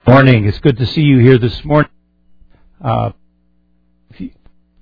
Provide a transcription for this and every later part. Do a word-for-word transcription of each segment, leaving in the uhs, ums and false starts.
Morning. It's good to see you here this morning. Uh, if, you,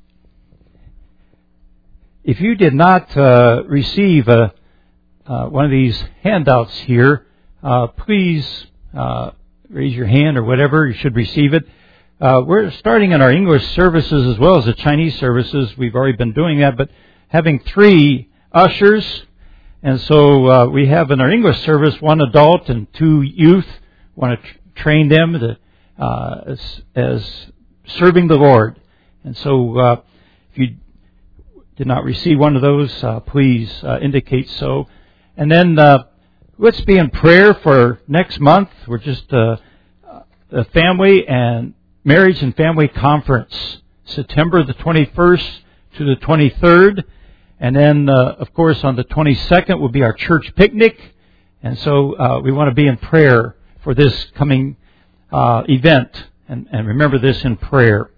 if you did not uh, receive a, uh, one of these handouts here, uh, please uh, raise your hand or whatever. You should receive it. Uh, we're starting in our English services as well as the Chinese services. We've already been doing that, but having three ushers. And so uh, we have in our English service one adult and two youth. Want to tr- train them to, uh, as, as serving the Lord. And so uh, if you did not receive one of those, uh, please uh, indicate so. And then uh, let's be in prayer for next month. We're just uh, a family and marriage and family conference, September the twenty-first to the twenty-third. And then, uh, of course, on the twenty-second will be our church picnic. And so uh, we want to be in prayer for this coming uh, event, and, and remember this in prayer.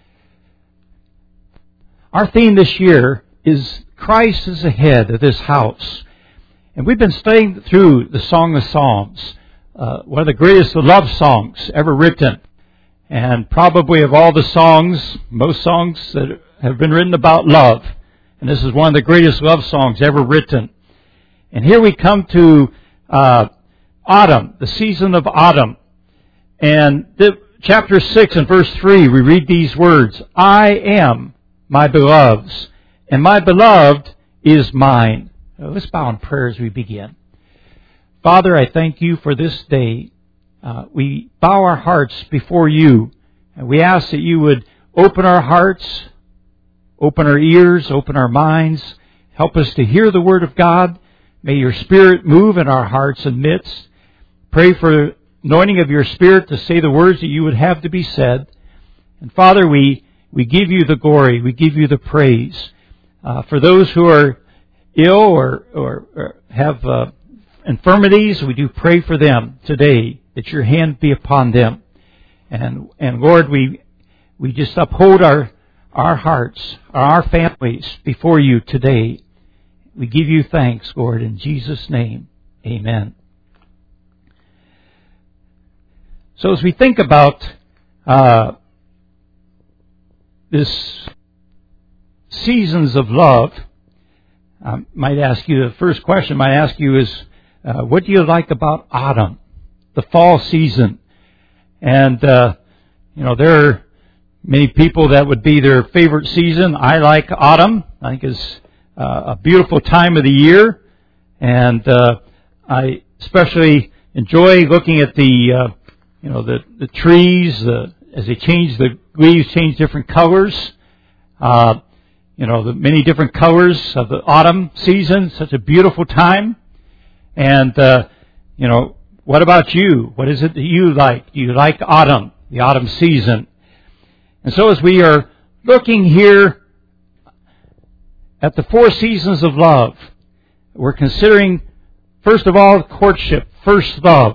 Our theme this year is Christ is the head of this house. And we've been studying through the Song of Psalms, uh, one of the greatest love songs ever written. And probably of all the songs, most songs that have been written about love. And this is one of the greatest love songs ever written. And here we come to uh, autumn, the season of autumn. And the, chapter six and verse three, we read these words, I am my beloved's, and my beloved is mine. Now, let's bow in prayer as we begin. Father, I thank you for this day. Uh, we bow our hearts before you, and we ask that you would open our hearts, open our ears, open our minds, help us to hear the Word of God. May your Spirit move in our hearts and midst. Pray for anointing of your Spirit to say the words that you would have to be said. And Father, we, we give you the glory. We give you the praise. Uh, for those who are ill or, or, or have uh, infirmities, we do pray for them today, that your hand be upon them. And, and Lord, we, we just uphold our, our hearts, our families before you today. We give you thanks, Lord, in Jesus' name. Amen. So as we think about uh, this seasons of love, I might ask you, the first question I might ask you is, uh, what do you like about autumn, the fall season? And, uh, you know, there are many people that would be their favorite season. I like autumn. I think it's uh, a beautiful time of the year. And uh, I especially enjoy looking at the uh, You know, the, the trees, uh, as they change, the leaves change different colors. Uh, you know, the many different colors of the autumn season, such a beautiful time. And, uh, you know, what about you? What is it that you like? Do you like autumn, the autumn season? And so as we are looking here at the four seasons of love, we're considering, first of all, courtship, first love.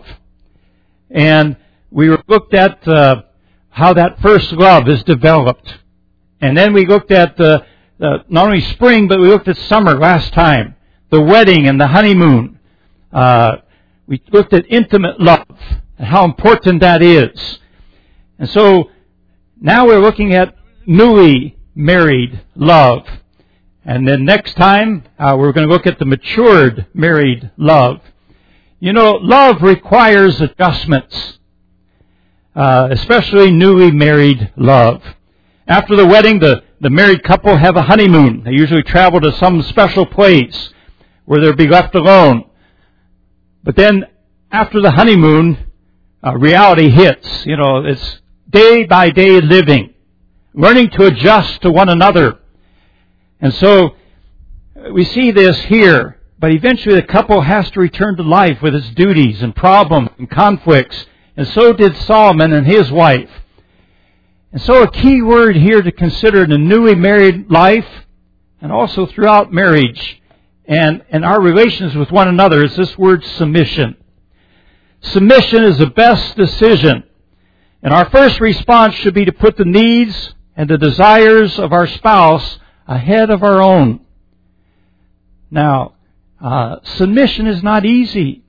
And we looked at uh, how that first love is developed. And then we looked at the, the not only spring, but we looked at summer last time. The wedding and the honeymoon. Uh, we looked at intimate love and how important that is. And so now we're looking at newly married love. And then next time uh, we're going to look at the matured married love. You know, love requires adjustments. Uh, especially newly married love. After the wedding, the, the married couple have a honeymoon. They usually travel to some special place where they'll be left alone. But then, after the honeymoon, uh, reality hits. You know, it's day by day living, learning to adjust to one another. And so, we see this here. But eventually, the couple has to return to life with its duties and problems and conflicts. And so did Solomon and his wife. And so a key word here to consider in a newly married life and also throughout marriage and, and our relations with one another is this word submission. Submission is the best decision. And our first response should be to put the needs and the desires of our spouse ahead of our own. Now, uh, submission is not easy.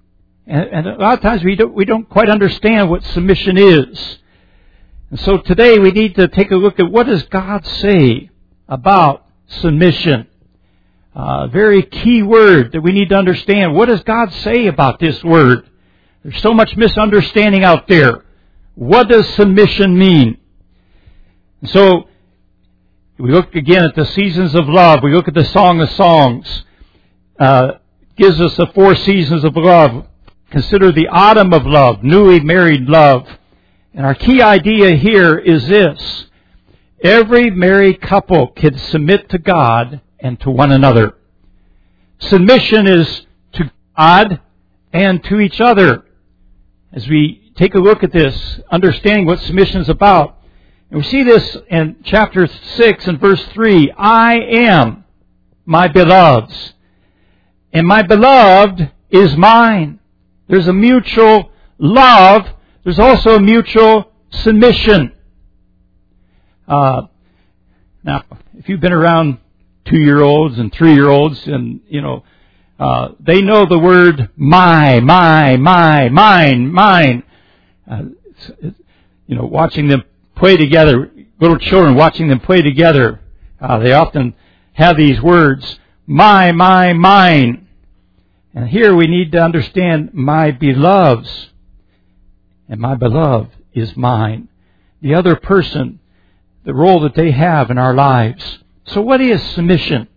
And, and a lot of times we don't, we don't quite understand what submission is. And so today we need to take a look at what does God say about submission. A uh, very key word that we need to understand. What does God say about this word? There's so much misunderstanding out there. What does submission mean? And so we look again at the seasons of love. We look at the Song of Songs. Uh, gives us the four seasons of love. Consider the autumn of love, newly married love. And our key idea here is this. Every married couple can submit to God and to one another. Submission is to God and to each other. As we take a look at this, understanding what submission is about, and we see this in chapter six and verse three. I am my beloved's, and my beloved is mine. There's a mutual love. There's also a mutual submission. Uh, now, if you've been around two-year-olds and three-year-olds, and, you know, uh, they know the word my, my, my, mine, mine. Uh, it's, it's, you know, watching them play together, little children watching them play together, uh, they often have these words, my, my, mine. And here we need to understand my beloved's, and my beloved is mine. The other person, the role that they have in our lives. So what is submission?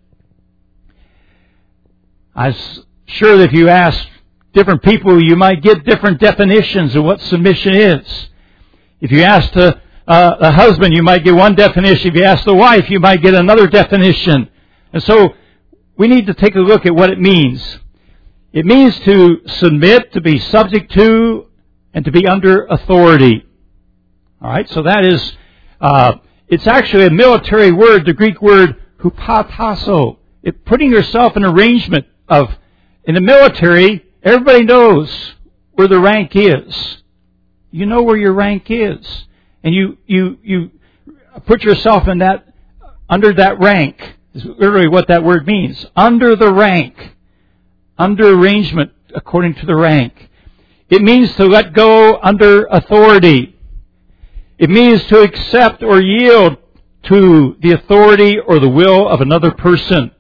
I'm sure that if you ask different people, you might get different definitions of what submission is. If you ask the, uh, a husband, you might get one definition. If you ask the wife, you might get another definition. And so we need to take a look at what it means. It means to submit, to be subject to, and to be under authority. All right, so that is, uh, it's actually a military word, the Greek word hupatasso. It putting yourself in arrangement of, in the military, everybody knows where the rank is. You know where your rank is. And you, you, you put yourself in that, under that rank, is literally what that word means. Under the rank. Under arrangement according to the rank. It means to let go under authority. It means to accept or yield to the authority or the will of another person.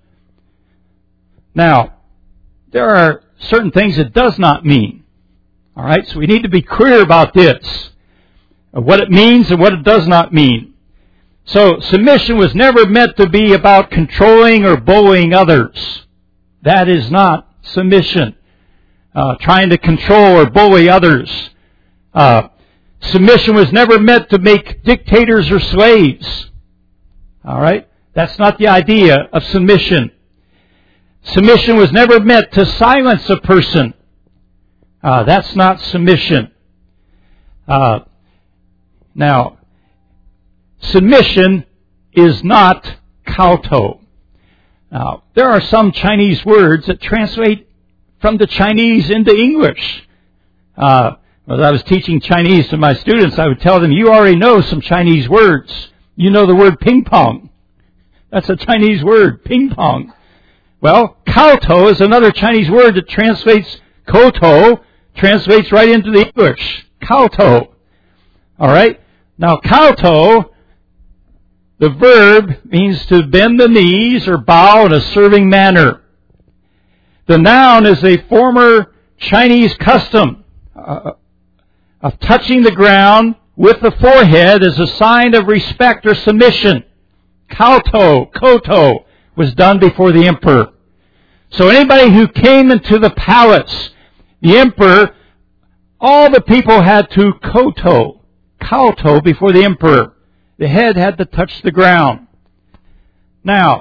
Now, there are certain things it does not mean. All right, so we need to be clear about this, of what it means and what it does not mean. So, submission was never meant to be about controlling or bullying others. That is not submission. Uh, trying to control or bully others. Uh, submission was never meant to make dictators or slaves. All right? That's not the idea of submission. Submission was never meant to silence a person. Uh, that's not submission. Uh, now, submission is not kowtow. Now, there are some Chinese words that translate from the Chinese into English. Uh, as I was teaching Chinese to my students, I would tell them, you already know some Chinese words. You know the word ping pong. That's a Chinese word, ping pong. Well, kowtow is another Chinese word that translates koto, translates right into the English. Kowtow. All right? Now, kowtow, the verb means to bend the knees or bow in a serving manner. The noun is a former Chinese custom uh, of touching the ground with the forehead as a sign of respect or submission. Kowtow, koto, was done before the emperor. So anybody who came into the palace, the emperor, all the people had to koto, kowtow before the emperor. The head had to touch the ground. Now,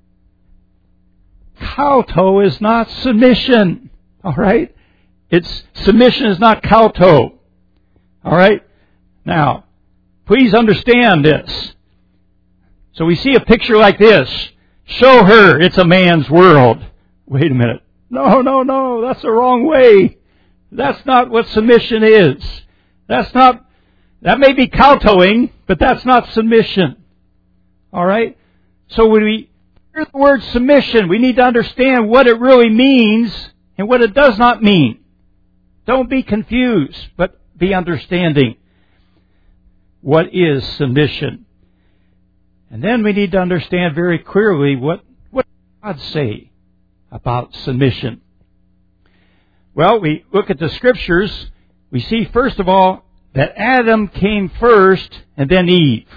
kowtow is not submission. All right? It's submission is not kowtow. All right? Now, please understand this. So we see a picture like this. Show her it's a man's world. Wait a minute. No, no, no. That's the wrong way. That's not what submission is. That's not, that may be kowtowing, but that's not submission. All right? So when we hear the word submission, we need to understand what it really means and what it does not mean. Don't be confused, but be understanding. What is submission? And then we need to understand very clearly what, what does God say about submission. Well, we look at the Scriptures. We see, first of all, that Adam came first and then Eve.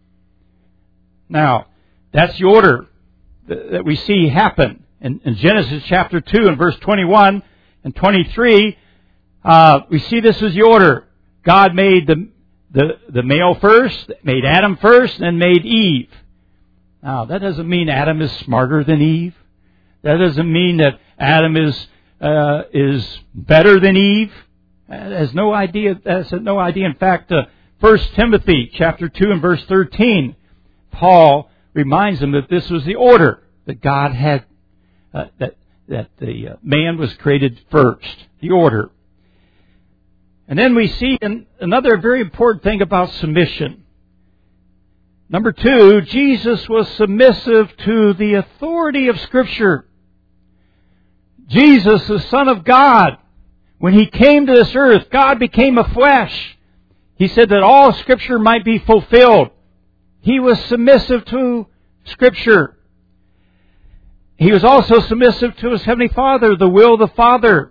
Now, that's the order that we see happen. In, in Genesis chapter two and verse twenty-one and twenty-three, uh, we see this is the order. God made the, the, the male first, made Adam first, and then made Eve. Now, that doesn't mean Adam is smarter than Eve. That doesn't mean that Adam is, uh, is better than Eve. That has no idea, that has no idea. In fact, uh, First Timothy chapter two and verse thirteen, Paul reminds them that this was the order that God had, uh, that, that the uh, man was created first. The order. And then we see an, another very important thing about submission. Number two, Jesus was submissive to the authority of Scripture. Jesus, the Son of God, when He came to this earth, God became a flesh. He said that all Scripture might be fulfilled. He was submissive to Scripture. He was also submissive to His Heavenly Father, the will of the Father.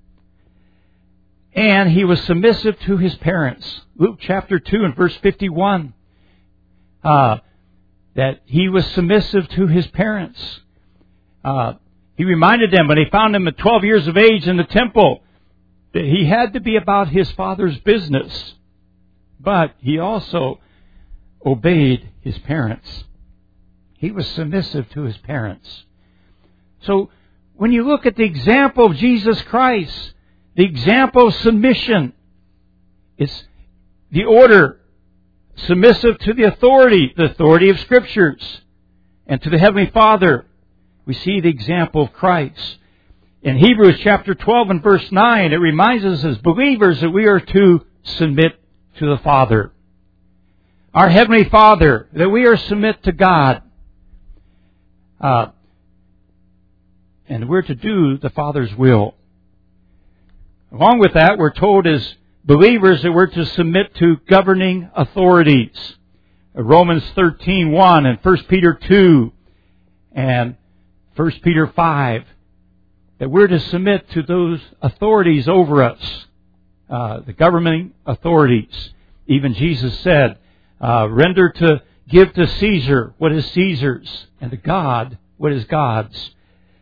And He was submissive to His parents. Luke chapter two and verse fifty-one. Uh, that He was submissive to His parents. Uh, he reminded them when He found them at twelve years of age in the temple that He had to be about His Father's business. But He also obeyed His parents. He was submissive to His parents. So when you look at the example of Jesus Christ, the example of submission, it's the order, submissive to the authority, the authority of Scriptures, and to the Heavenly Father. We see the example of Christ. In Hebrews chapter twelve and verse nine, it reminds us as believers that we are to submit to the Father. Our Heavenly Father, that we are to submit to God. Uh, and we're to do the Father's will. Along with that, we're told as believers that we're to submit to governing authorities. Romans thirteen one and First Peter two and First Peter five. That we're to submit to those authorities over us. Uh, the governing authorities. Even Jesus said, uh, render to, give to Caesar what is Caesar's, and to God what is God's.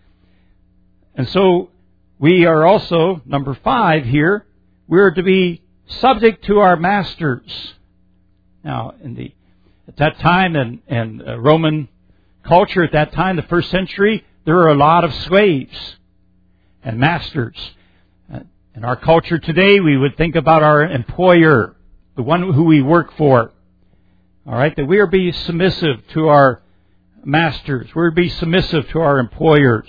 And so, we are also, number five here, we are to be subject to our masters. Now, in the at that time, in, in uh, Roman culture at that time, the first century, there were a lot of slaves and masters. Uh, in our culture today, we would think about our employer, the one who we work for. All right, that we are to be submissive to our masters. We're to be submissive to our employers.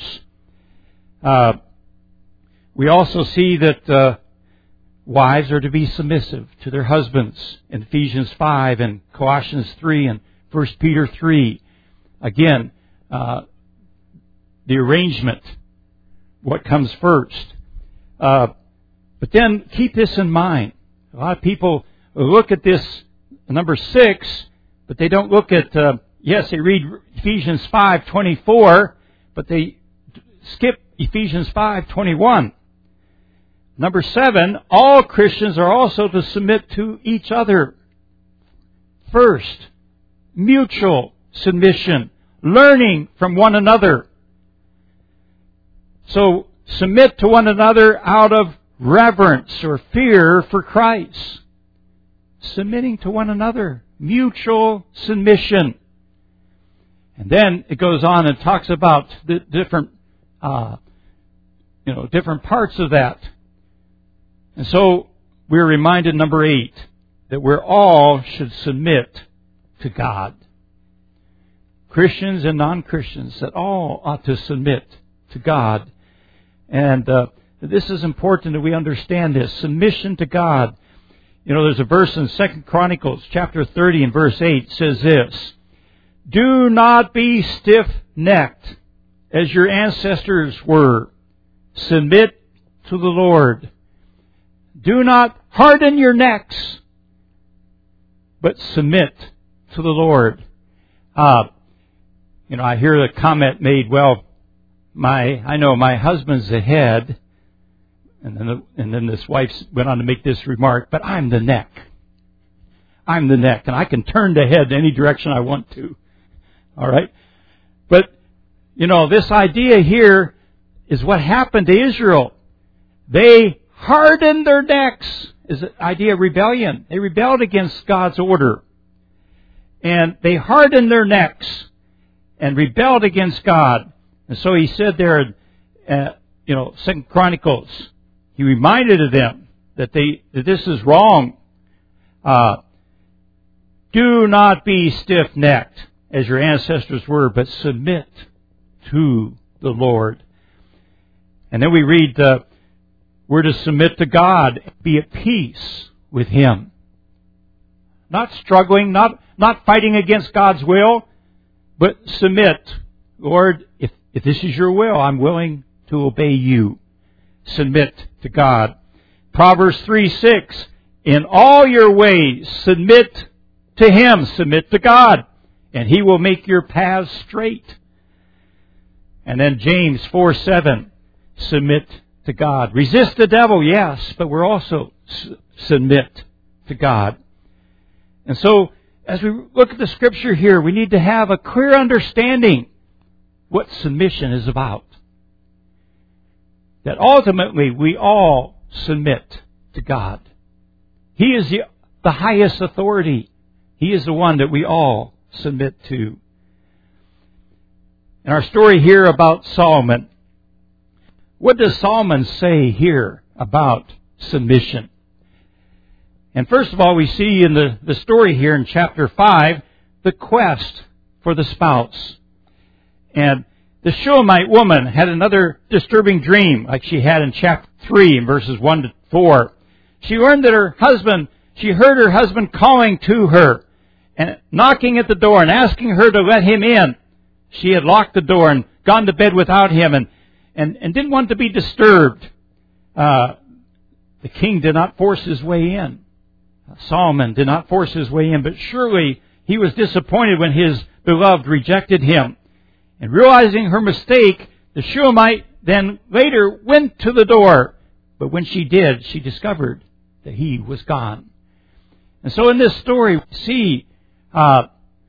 Uh, We also see that uh, wives are to be submissive to their husbands in Ephesians five and Colossians three and First Peter three. Again, uh, the arrangement, what comes first. Uh, but then keep this in mind. A lot of people look at this number six, but they don't look at, uh, yes, they read Ephesians five twenty-four, but they skip Ephesians five twenty-one. Number seven, all Christians are also to submit to each other. First, mutual submission, learning from one another. So, submit to one another out of reverence or fear for Christ. Submitting to one another, mutual submission. And then it goes on and talks about the different, uh, you know, different parts of that. And so we're reminded, number eight, that we're all should submit to God. Christians and non-Christians, that all ought to submit to God. And uh, this is important that we understand this. Submission to God. You know, there's a verse in Second Chronicles chapter thirty and verse eight says this. Do not be stiff-necked as your ancestors were. Submit to the Lord. Do not harden your necks, but submit to the Lord. Uh, you know, I hear the comment made, well, my I know my husband's the head, and then the, and then this wife went on to make this remark, but I'm the neck. I'm the neck, and I can turn the head any direction I want to. All right? But, you know, this idea here is what happened to Israel. They hardened their necks, is the idea of rebellion. They rebelled against God's order. And they hardened their necks and rebelled against God. And so he said there, uh, you know, Second Chronicles, he reminded of them that they that this is wrong. Uh, do not be stiff-necked, as your ancestors were, but submit to the Lord. And then we read, uh, we're to submit to God, be at peace with Him. Not struggling, not, not fighting against God's will, but submit. Lord, if, if this is your will, I'm willing to obey you. Submit to God. Proverbs three six, in all your ways submit to Him, submit to God, and He will make your paths straight. And then James four seven, submit to God. Resist the devil, yes, but we're also su- submit to God. And so, as we look at the Scripture here, we need to have a clear understanding what submission is about. That ultimately we all submit to God. He is the, the highest authority. He is the one that we all submit to. In our story here about Solomon, what does Solomon say here about submission? And first of all, we see in the, the story here in chapter five, the quest for the spouse. And the Shulamite woman had another disturbing dream, like she had in chapter three, in verses one to four. She learned that her husband, she heard her husband calling to her, and knocking at the door and asking her to let him in. She had locked the door and gone to bed without him, and, and, and didn't want to be disturbed. Uh, the king did not force his way in. Solomon did not force his way in, but surely he was disappointed when his beloved rejected him. And realizing her mistake, the Shulamite then later went to the door. But when she did, she discovered that he was gone. And so in this story, we see uh,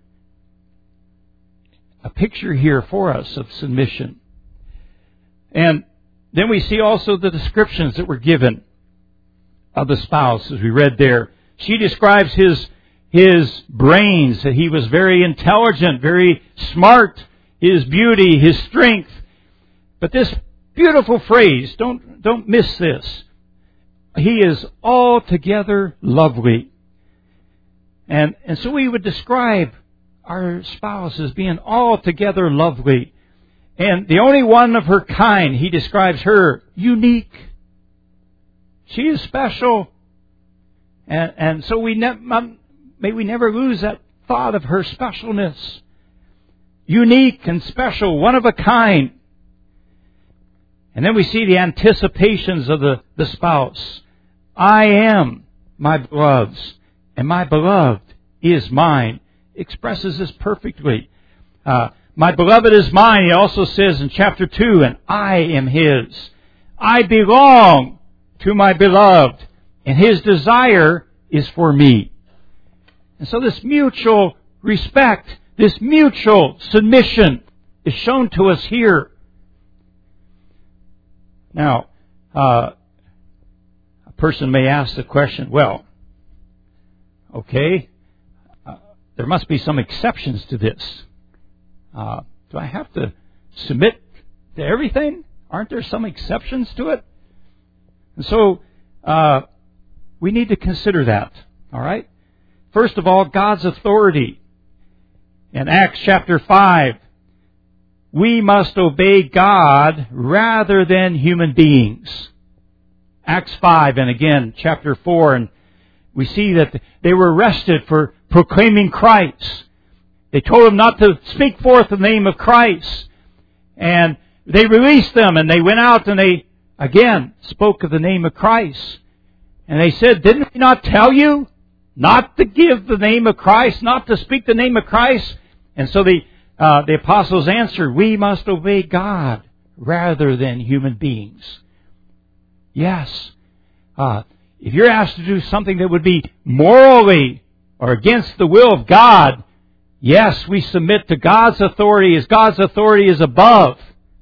a picture here for us of submission. And then we see also the descriptions that were given of the spouse, as we read there. She describes his his brains, that he was very intelligent, very smart, his beauty, his strength. But this beautiful phrase, don't don't miss this. He is altogether lovely. And and so we would describe our spouse as being altogether lovely. And the only one of her kind, he describes her unique. She is special. And, and so we ne- may we never lose that thought of her specialness. Unique and special, one of a kind. And then we see the anticipations of the, the spouse. I am my beloved's, and my beloved is mine. Expresses this perfectly. Uh, my beloved is mine, he also says in chapter two, and I am his. I belong to my beloved, and his desire is for me. And so this mutual respect, this mutual submission is shown to us here. Now, uh, a person may ask the question, well, okay, uh, there must be some exceptions to this. Uh, do I have to submit to everything? Aren't there some exceptions to it? And so, uh, we need to consider that. All right? First of all, God's authority. In Acts chapter five, we must obey God rather than human beings. Acts five, and again, chapter four, and we see that they were arrested for proclaiming Christ. They told them not to speak forth the name of Christ. And they released them, and they went out and they, again, spoke of the name of Christ. And they said, didn't we not tell you not to give the name of Christ, not to speak the name of Christ? And so the, uh, the apostles answered, we must obey God rather than human beings. Yes. Uh, if you're asked to do something that would be morally or against the will of God, yes, we submit to God's authority, as God's authority is above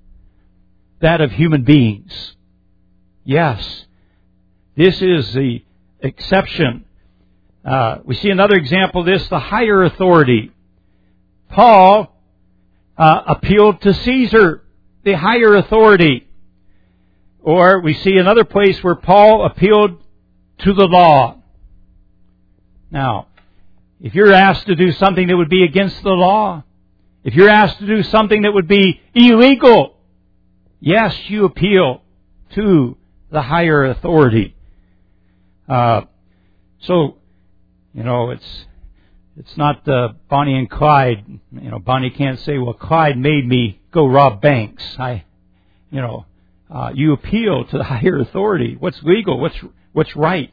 that of human beings. Yes. This is the exception. Uh, we see another example of this, the higher authority. Paul uh, appealed to Caesar, the higher authority. Or we see another place where Paul appealed to the law. Now, if you're asked to do something that would be against the law, if you're asked to do something that would be illegal, yes, you appeal to the higher authority. Uh, so, you know, it's it's not uh, Bonnie and Clyde. You know, Bonnie can't say, well, Clyde made me go rob banks. I, you know, uh, you appeal to the higher authority. What's legal? What's what's right?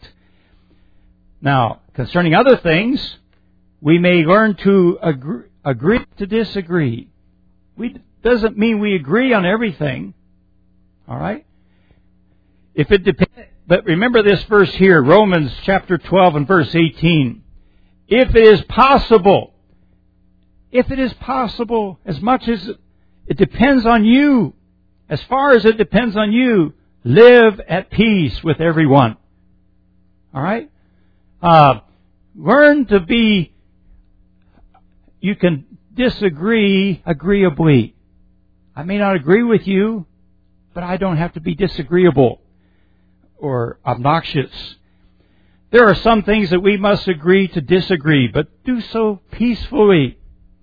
Now, concerning other things, we may learn to agree, agree to disagree. We doesn't mean we agree on everything. All right? If it depends, but remember this verse here, Romans chapter twelve and verse eighteen. If it is possible, if it is possible, as much as it depends on you, as far as it depends on you, live at peace with everyone. All right? Uh, learn to be, you can disagree agreeably. I may not agree with you, but I don't have to be disagreeable or obnoxious. There are some things that we must agree to disagree, but do so peacefully.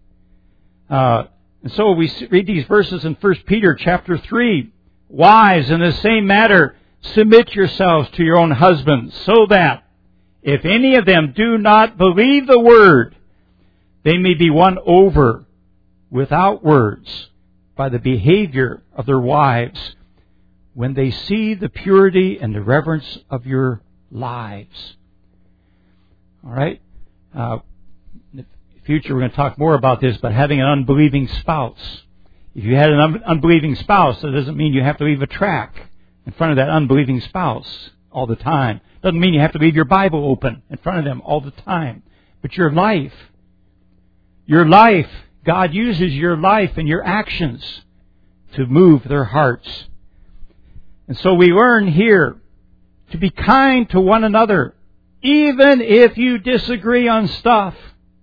Uh, and so we read these verses in First Peter chapter three. Wives, in the same matter, submit yourselves to your own husbands, so that if any of them do not believe the word, they may be won over without words by the behavior of their wives, when they see the purity and the reverence of your lives. All right? Uh, in the future, we're going to talk more about this, but having an unbelieving spouse. If you had an un- unbelieving spouse, that doesn't mean you have to leave a tract in front of that unbelieving spouse all the time. Doesn't mean you have to leave your Bible open in front of them all the time. But your life, your life, God uses your life and your actions to move their hearts. And so we learn here to be kind to one another, even if you disagree on stuff.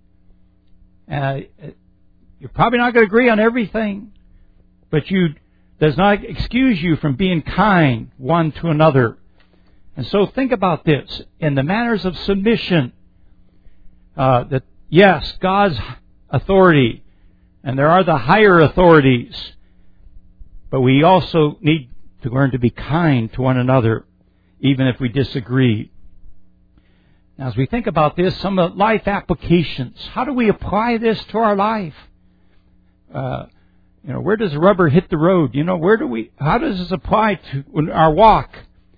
Uh, you're probably not going to agree on everything, but you does not excuse you from being kind one to another. And so think about this in the matters of submission. Uh, that yes, God's authority, and there are the higher authorities, but we also need to learn to be kind to one another, even if we disagree. Now, as we think about this, some of the life applications. How do we apply this to our life? Uh, you know, where does the rubber hit the road? You know, where do we? How does this apply to our walk?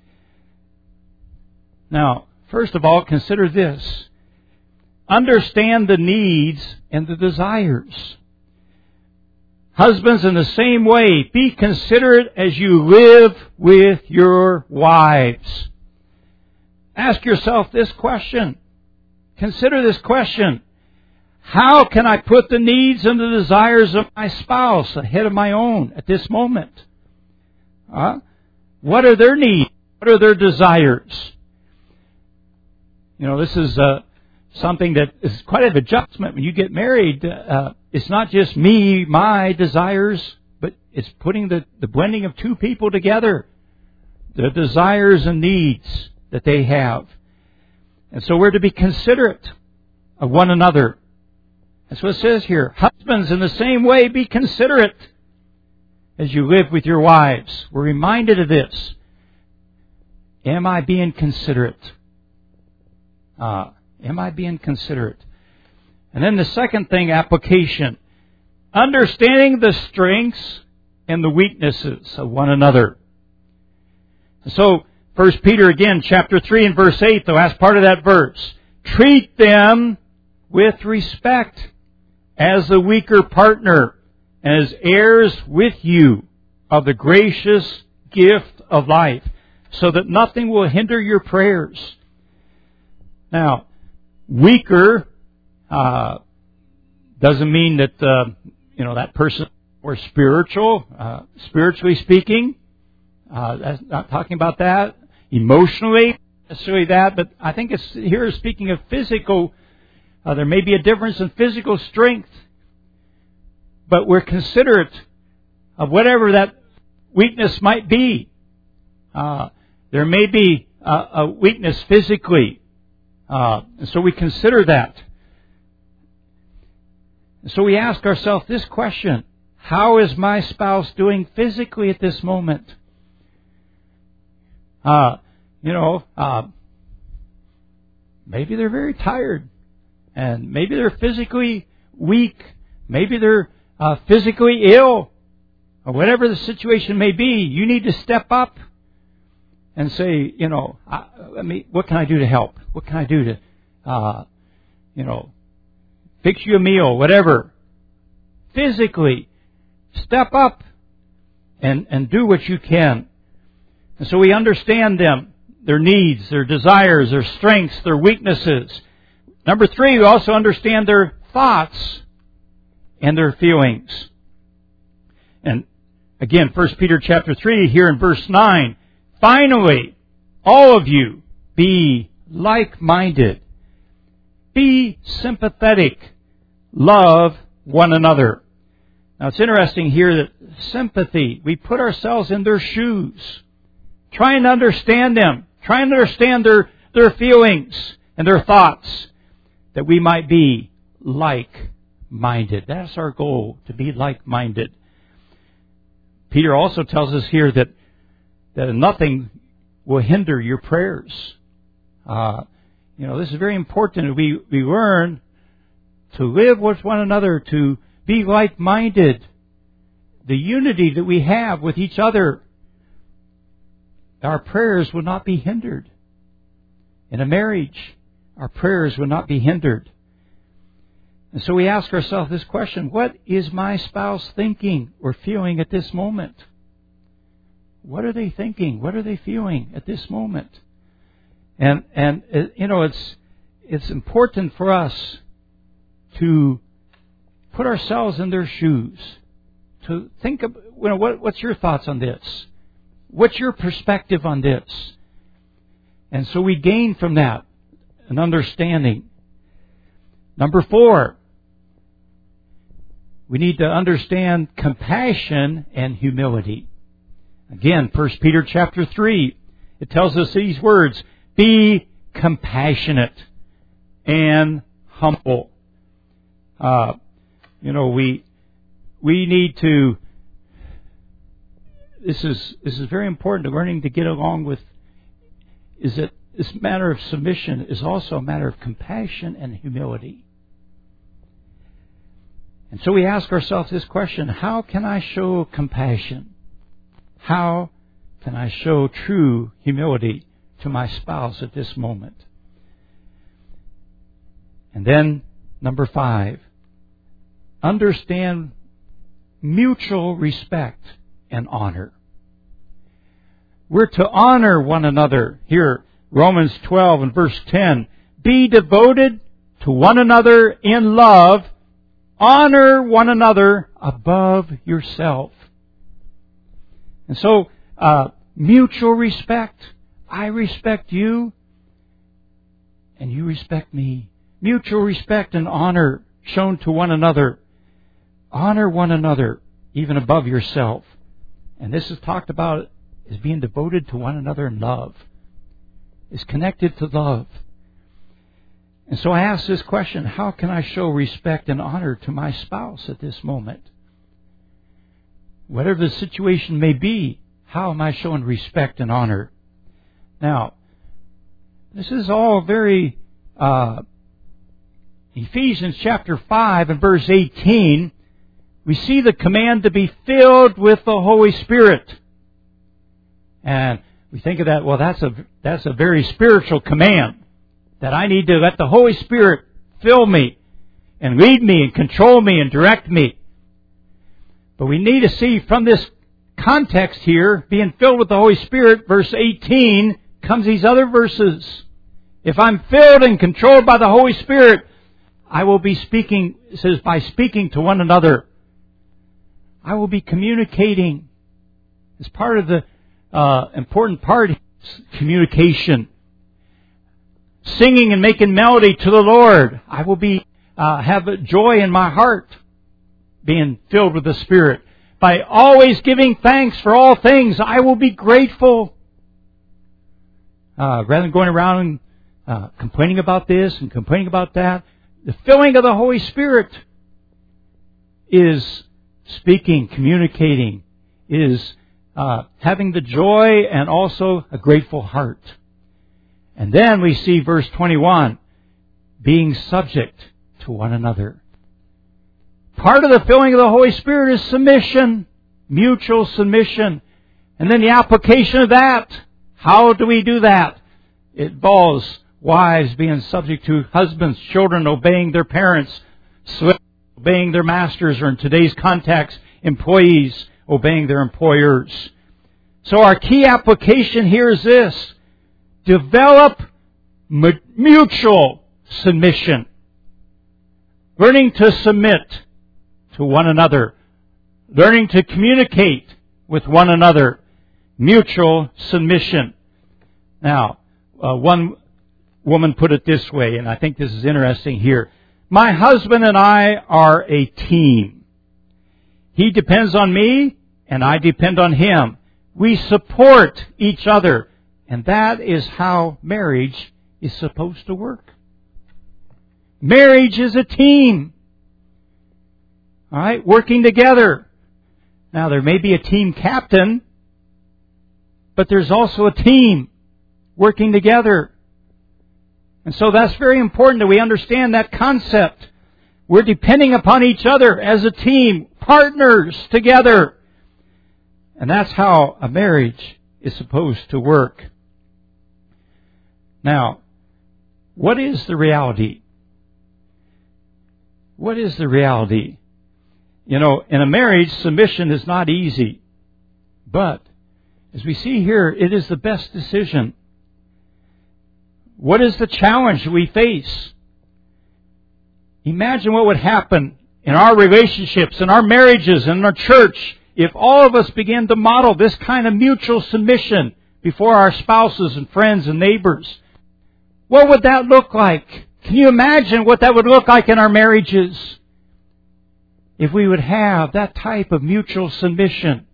Now, first of all, consider this: understand the needs and the desires. Husbands, in the same way, be considerate as you live with your wives. Ask yourself this question. Consider this question. How can I put the needs and the desires of my spouse ahead of my own at this moment? Uh, what are their needs? What are their desires? You know, this is uh, something that is quite an adjustment when you get married. Uh, it's not just me, my desires, but it's putting the, the blending of two people together. The desires and needs that they have. And so we're to be considerate of one another. That's what it says here. Husbands, in the same way, be considerate as you live with your wives. We're reminded of this. Am I being considerate? Uh, am I being considerate? And then the second thing, application. Understanding the strengths and the weaknesses of one another. So First Peter again, chapter three and verse eight, the last part of that verse. Treat them with respect as the weaker partner, as heirs with you of the gracious gift of life, so that nothing will hinder your prayers. Now, weaker uh, doesn't mean that uh, you know that person or spiritual, uh, spiritually speaking. Uh, that's not talking about that. Emotionally, necessarily that, but I think it's here speaking of physical. Uh, there may be a difference in physical strength, but we're considerate of whatever that weakness might be. Uh, there may be a, a weakness physically, uh, and so we consider that. And so we ask ourselves this question: how is my spouse doing physically at this moment? Uh, you know, uh, maybe they're very tired, and maybe they're physically weak. Maybe they're uh, physically ill, or whatever the situation may be. You need to step up and say, you know, I, I mean, what can I do to help? What can I do to, uh, you know, fix you a meal, whatever. Physically, step up and and do what you can. And so we understand them, their needs, their desires, their strengths, their weaknesses. Number three, we also understand their thoughts and their feelings. And again, First Peter chapter three, here in verse nine, finally, all of you be like-minded, be sympathetic, love one another. Now it's interesting here that sympathy, we put ourselves in their shoes, trying to understand them, trying to understand their, their feelings and their thoughts, that we might be like-minded. That's our goal, to be like-minded. Peter also tells us here that, that nothing will hinder your prayers. Uh, you know, this is very important. We, we learn to live with one another, to be like-minded. The unity that we have with each other, our prayers will not be hindered. In a marriage, our prayers will not be hindered. And so we ask ourselves this question: what is my spouse thinking or feeling at this moment? What are they thinking? What are they feeling at this moment? And and uh, you know, it's it's important for us to put ourselves in their shoes, to think of, you know, what, what's your thoughts on this? What's your perspective on this? And so we gain from that an understanding. Number four, we need to understand compassion and humility. Again, First Peter chapter three, it tells us these words: be compassionate and humble. Uh, you know, we we need to. This is this is very important to learning to get along with. Is that this matter of submission is also a matter of compassion and humility. And so we ask ourselves this question: how can I show compassion? How can I show true humility to my spouse at this moment? And then, number five, understand mutual respect and honor. We're to honor one another. Here, Romans twelve and verse ten. Be devoted to one another in love. Honor one another above yourself. And so, uh, mutual respect. I respect you, and you respect me. Mutual respect and honor shown to one another. Honor one another, even above yourself. And this is talked about as being devoted to one another in love. It's connected to love. And so I ask this question: how can I show respect and honor to my spouse at this moment? Whatever the situation may be, how am I showing respect and honor? Now, this is all very... Uh, Ephesians chapter five and verse eighteen, we see the command to be filled with the Holy Spirit. And We think of that, well, that's a, that's a very spiritual command, that I need to let the Holy Spirit fill me and lead me and control me and direct me. But we need to see from this context here, being filled with the Holy Spirit, verse eighteen, comes these other verses. If I'm filled and controlled by the Holy Spirit, I will be speaking, it says, by speaking to one another. I will be communicating. It's part of the uh, important part, communication. Singing and making melody to the Lord. I will be uh, have joy in my heart, being filled with the Spirit. By always giving thanks for all things, I will be grateful. Uh, rather than going around and uh, complaining about this and complaining about that, the filling of the Holy Spirit is speaking, communicating, is uh, having the joy and also a grateful heart. And then we see verse twenty-one, being subject to one another. Part of the filling of the Holy Spirit is submission, mutual submission. And then the application of that. How do we do that? It involves wives being subject to husbands, children obeying their parents, slaves obeying their masters, or in today's context, employees obeying their employers. So our key application here is this. Develop mutual submission. Learning to submit to one another. Learning to communicate with one another. Mutual submission. Now, uh, one woman put it this way, and I think this is interesting here. My husband and I are a team. He depends on me, and I depend on him. We support each other. And that is how marriage is supposed to work. Marriage is a team. All right, working together. Now, there may be a team captain, but there's also a team working together. And so that's very important that we understand that concept. We're depending upon each other as a team, partners together. And that's how a marriage is supposed to work. Now, what is the reality? What is the reality? You know, in a marriage, submission is not easy. But, as we see here, it is the best decision. What is the challenge we face? Imagine what would happen in our relationships, in our marriages, in our church, if all of us began to model this kind of mutual submission before our spouses and friends and neighbors. What would that look like? Can you imagine what that would look like in our marriages? If we would have that type of mutual submission.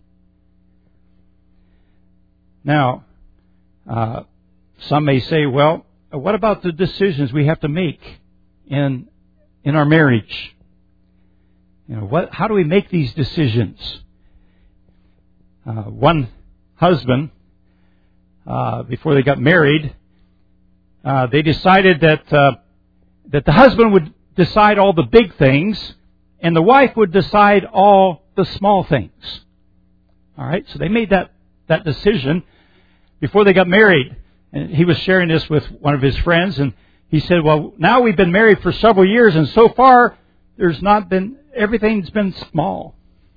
Now, uh, some may say, well, what about the decisions we have to make in in our marriage? You know, what? How do we make these decisions? Uh, one husband, uh, before they got married, uh, they decided that uh, that the husband would decide all the big things, and the wife would decide all the small things. All right, so they made that that decision before they got married. And he was sharing this with one of his friends, and he said, well, now we've been married for several years, and so far, there's not been, everything's been small.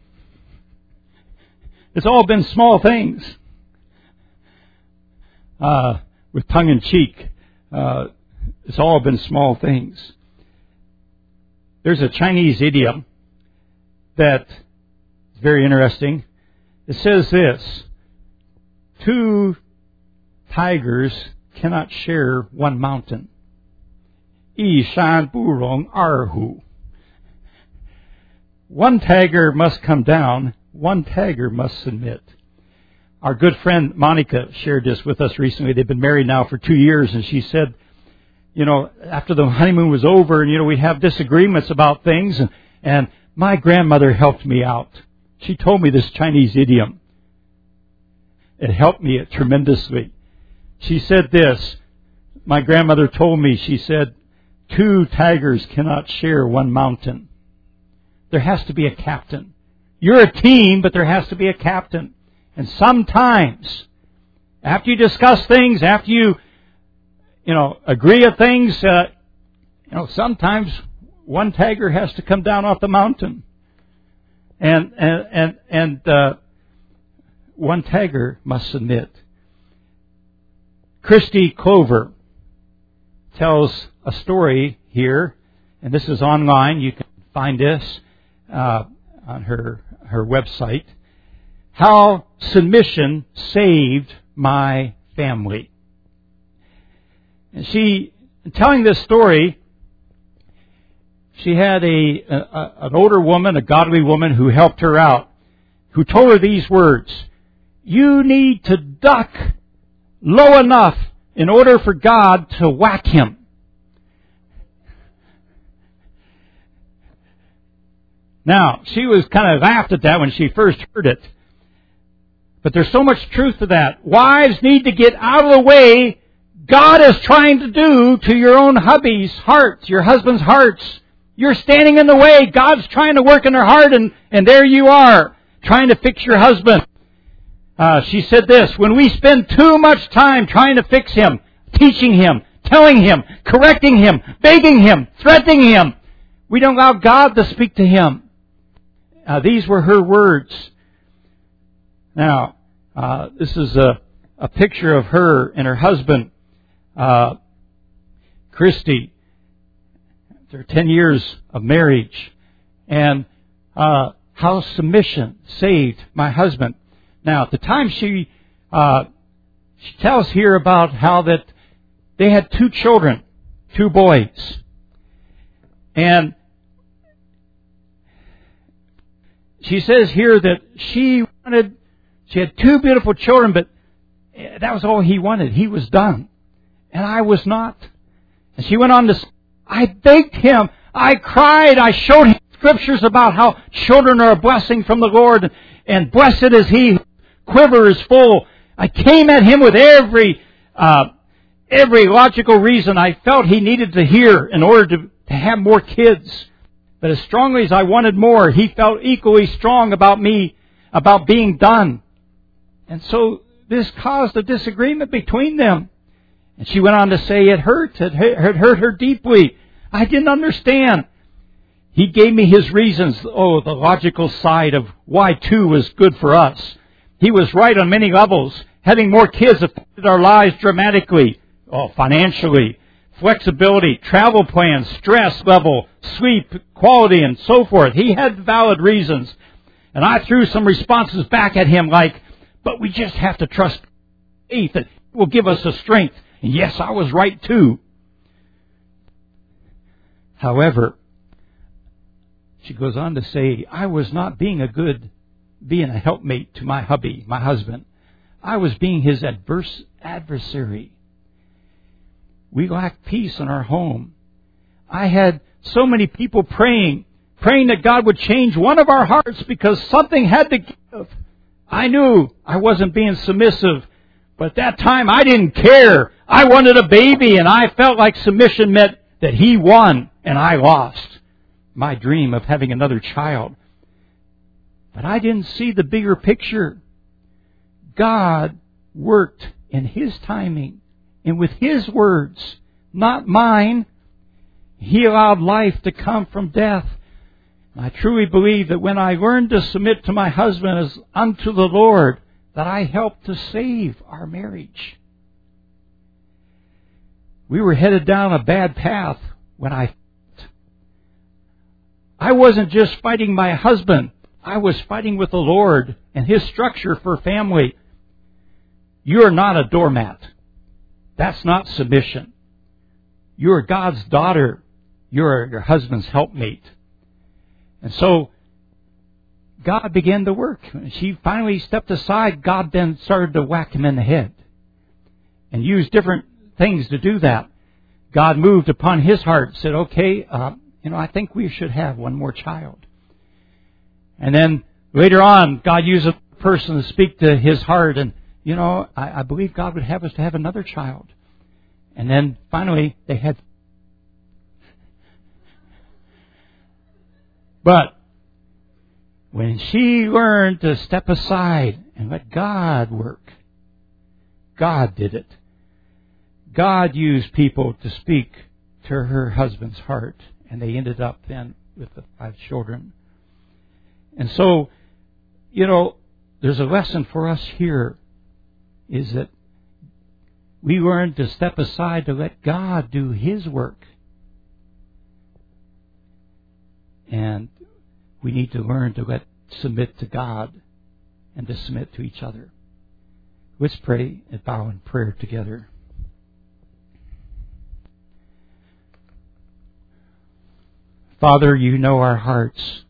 It's all been small things. Uh, with tongue in cheek, uh, it's all been small things. There's a Chinese idiom that is very interesting. It says this, two tigers cannot share one mountain. Yi shan bu rong er hu. One tiger must come down, one tiger must submit. Our good friend Monica shared this with us recently. They've been married now for two years, and she said, you know, after the honeymoon was over, and, you know, we have disagreements about things, and, and my grandmother helped me out. She told me this Chinese idiom. It helped me tremendously. She said this, my grandmother told me, she said, two tigers cannot share one mountain. There has to be a captain. You're a team, but there has to be a captain. And sometimes, After you discuss things, after you, you know, agree on things, uh, you know, sometimes one tagger has to come down off the mountain. And, and, and, and, uh, one tagger must submit. Christy Clover tells a story here, and this is online. You can find this uh, on her her website. How submission saved my family. And she, in telling this story, she had a, a an older woman, a godly woman, who helped her out, who told her these words: "You need to duck low enough in order for God to whack him." Now, she was kind of laughed at that when she first heard it. But there's so much truth to that. Wives need to get out of the way God is trying to do to your own hubby's heart, your husband's hearts. You're standing in the way. God's trying to work in their heart, and, and there you are, trying to fix your husband. Uh, she said this: when we spend too much time trying to fix him, teaching him, telling him, correcting him, begging him, threatening him, we don't allow God to speak to him. Uh, these were her words. Now, uh, this is a, a picture of her and her husband, uh, Christy. After ten years of marriage, and uh, how submission saved my husband. Now, at the time she uh, she tells here about how that they had two children, two boys, and she says here that she wanted, she had two beautiful children, but that was all he wanted. He was done. And I was not. And she went on to say, I begged him, I cried, I showed him scriptures about how children are a blessing from the Lord, and blessed is he whose quiver is full. I came at him with every uh, every logical reason I felt he needed to hear in order to, to have more kids. But as strongly as I wanted more, he felt equally strong about me, about being done. And so this caused a disagreement between them. And she went on to say it hurt. It hurt her deeply. I didn't understand. He gave me his reasons. Oh, the logical side of why two was good for us. He was right on many levels. Having more kids affected our lives dramatically. Oh, financially, flexibility, travel plans, stress level, sleep quality, and so forth. He had valid reasons. And I threw some responses back at him like, but we just have to trust faith that will give us the strength. And yes, I was right too. However, she goes on to say, I was not being a good, being a helpmate to my hubby, my husband. I was being his adverse adversary. We lacked peace in our home. I had so many people praying, praying that God would change one of our hearts because something had to give. I knew I wasn't being submissive, but at that time I didn't care. I wanted a baby, and I felt like submission meant that he won and I lost. My dream of having another child. But I didn't see the bigger picture. God worked in His timing and with His words, not mine. He allowed life to come from death. I truly believe that when I learned to submit to my husband as unto the Lord, that I helped to save our marriage. We were headed down a bad path when I I wasn't just fighting my husband. I was fighting with the Lord and His structure for family. You're not a doormat. That's not submission. You're God's daughter. You're your husband's helpmate. And so God began to work. She finally stepped aside. God then started to whack him in the head and used different things to do that. God moved upon his heart and said, okay, uh, you know, I think we should have one more child. And then later on, God used a person to speak to his heart. And, you know, I, I believe God would have us to have another child. And then finally, they had. But when she learned to step aside and let God work, God did it. God used people to speak to her husband's heart, and they ended up then with the five children. And so, you know, there's a lesson for us here, is that we learn to step aside to let God do His work. And we need to learn to let submit to God and to submit to each other. Let's pray and bow in prayer together. Father, you know our hearts.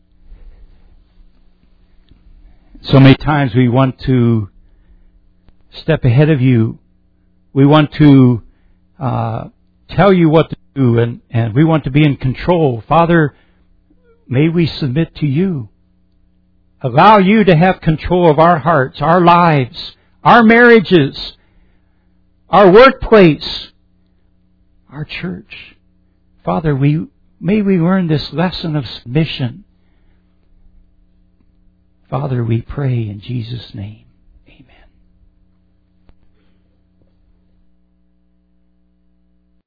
So many times we want to step ahead of you. We want to uh, tell you what to do, and, and we want to be in control. Father, may we submit to you. Allow you to have control of our hearts, our lives, our marriages, our workplace, our church. Father, we may we learn this lesson of submission. Father, we pray in Jesus' name.